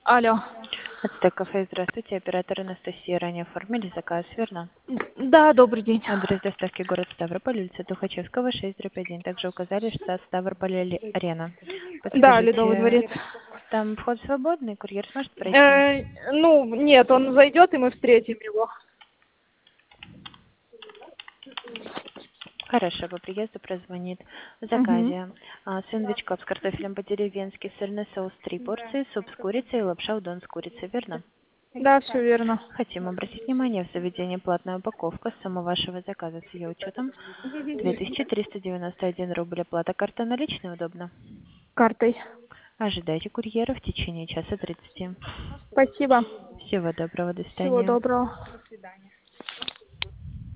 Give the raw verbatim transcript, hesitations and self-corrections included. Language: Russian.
Алло. Ацтек кафе, здравствуйте. Оператор Анастасия. Ранее оформили заказ, верно? Да, добрый день. Адрес доставки город Ставрополь, улица Тухачевского, шесть один. Также указали штат Ставрополь Али- Арена. Да, Ледовый Подскажите, дворец. там вход свободный, курьер сможет пройти? Э, ну, нет, он зайдет, и мы встретим его. Хорошо, по приезду прозвонит. В Угу. заказе а, сэндвич кап с картофелем по-деревенски, сырный соус три порции, суп с курицей и лапша удон с курицей, верно? Да, все верно. Хотим обратить внимание, в заведении платная упаковка суммы вашего заказа с ее учетом две тысячи триста девяносто один рубль. Оплата карта наличная удобно. Картой. Ожидайте курьера в течение часа тридцати. Спасибо. Всего доброго, до Всего свидания. доброго.